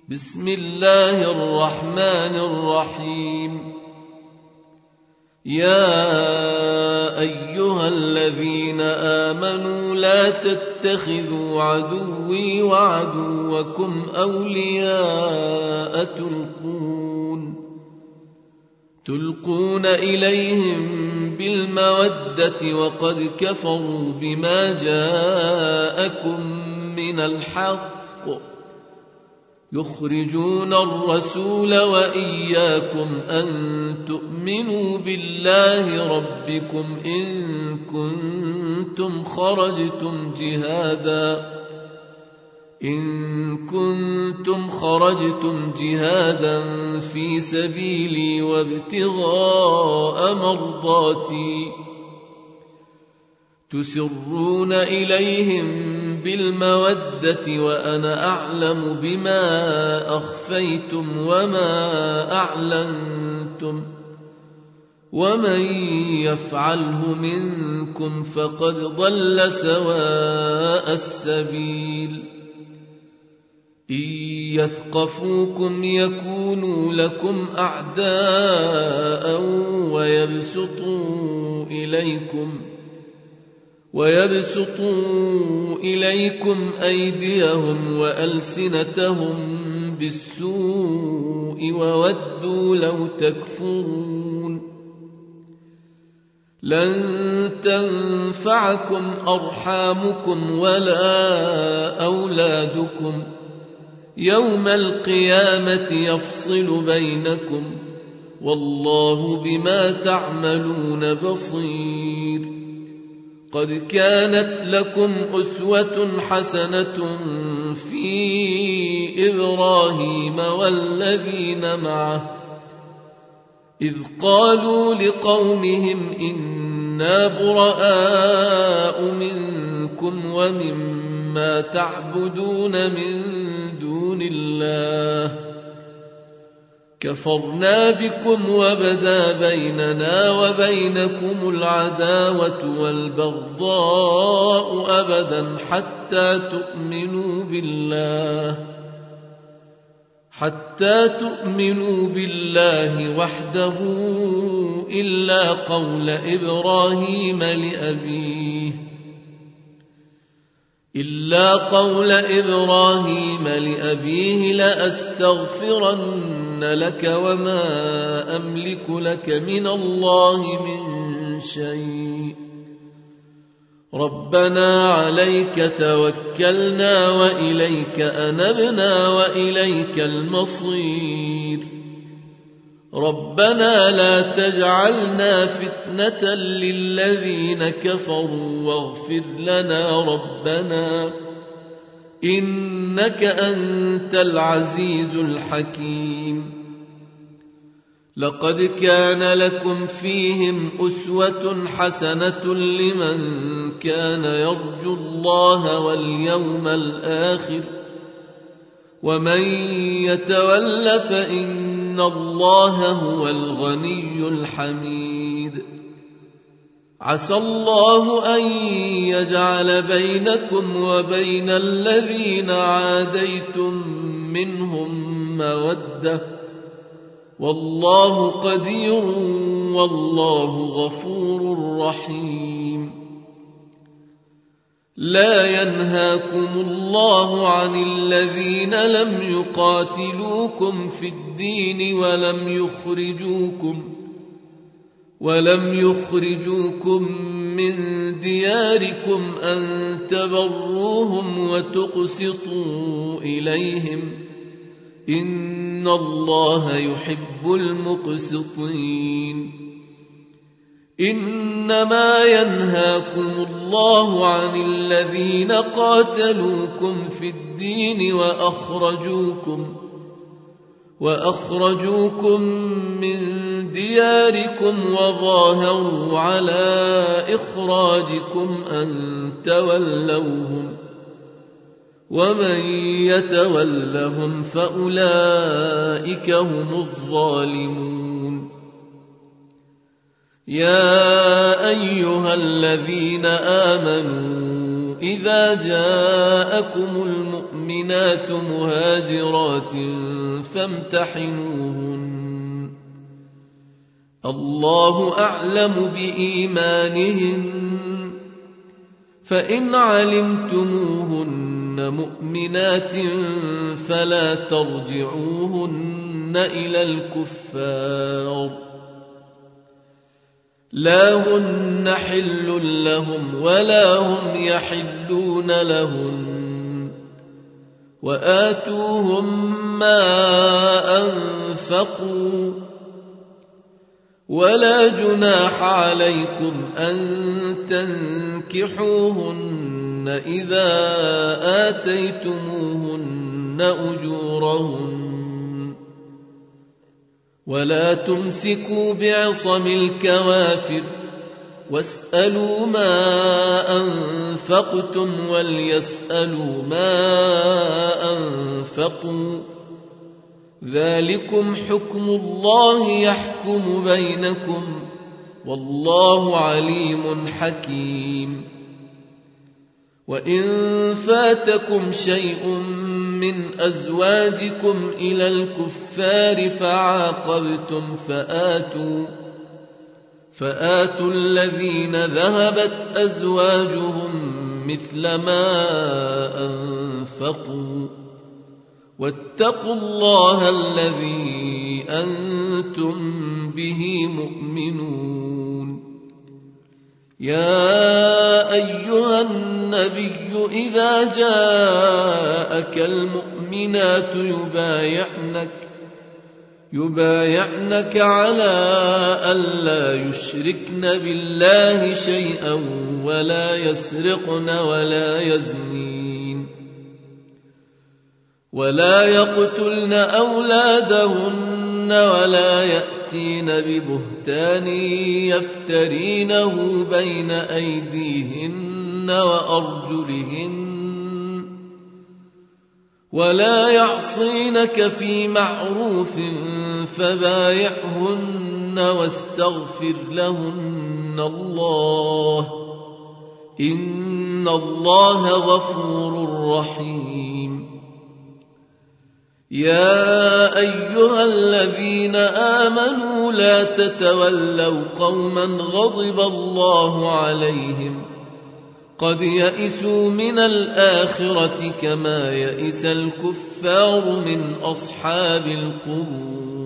بسم الله الرحمن الرحيم. يا أيها الذين آمنوا لا تتخذوا عدوي وعدوكم أولياء تلقون إليهم بالمودة وقد كفروا بما جاءكم من الحق يخرجون الرسول وإياكم أن تؤمنوا بالله ربكم إن كنتم خرجتم جهادا في سبيلي وابتغاء مرضاتي تسرون إليهم بالمودة وأنا أعلم بما أخفيتم وما أعلنتم ومن يفعله منكم فقد ضل سواء السبيل. إن يثقفوكم يكونوا لكم أعداء ويبسطوا إليكم أيديهم وألسنتهم بالسوء وودوا لو تكفرون. لن تنفعكم أرحامكم ولا أولادكم يوم القيامة يفصل بينكم والله بما تعملون بصير. قد كانت لكم أسوة حسنة في إبراهيم والذين معه إذ قالوا لقومهم إنا براء منكم ومما تعبدون من دون الله كفرنا بكم وبدا بيننا وبينكم العداوة والبغضاء أبدا حتى تؤمنوا بالله وحده إلا قول إبراهيم لأبيه لأستغفرن لك وما أملك لك من الله من شيء ربنا عليك توكلنا وإليك أنبنا وإليك المصير. ربنا لا تجعلنا فتنة للذين كفروا واغفر لنا ربنا إنك أنت العزيز الحكيم. لقد كان لكم فيهم أسوة حسنة لمن كان يرجو الله واليوم الآخر ومن يتول فإن الله هو الغني الحميد. عسى الله أن يجعل بينكم وبين الذين عاديتم منهم مودة والله قدير والله غفور رحيم. لا ينهاكم الله عن الذين لم يقاتلوكم في الدين ولم يخرجوكم من دياركم أن تبروهم وتقسطوا إليهم إن الله يحب المقسطين. إنما ينهاكم الله عن الذين قاتلوكم في الدين وأخرجوكم من دياركم وظاهروا على إخراجكم أن تولوهم ومن يتولهم فأولئك هم الظالمون. يا أيها الذين آمنوا إذا جاءكم المؤمنات مهاجرات فامتحنوهن الله أعلم بإيمانهن فإن علمتموهن مؤمنات فلا ترجعوهن إلى الكفار لا هن حل لهم ولا هم يحلون لهن وآتوهم ما أنفقوا ولا جناح عليكم أن تنكحوهن إذا آتيتموهن أجورهن ولا تمسكوا بعصم الكوافر واسألوا ما أنفقتم وليسألوا ما أنفقوا ذلكم حكم الله يحكم بينكم والله عليم حكيم وإن فاتكم شيء من أزواجكم إلى الكفار فعاقبتم فآتوا الذين ذهبت أزواجهم مثل ما أنفقوا واتقوا الله الذي أنتم به مؤمنون يا أيها النبي إذا جاءك المؤمنات يبايعنك على ألا يشركن بالله شيئا ولا يسرقن ولا يزنين ولا يقتلن أولادهن ولا يأتين ببهتان يفترينه بين أيديهن وأرجلهن ولا يعصينك في معروف فبايعهن واستغفر لهن الله إن الله غفور رحيم يا أيها الذين آمنوا لا تتولوا قوما غضب الله عليهم قد يئسوا من الآخرة كما يئس الكفار من أصحاب القبور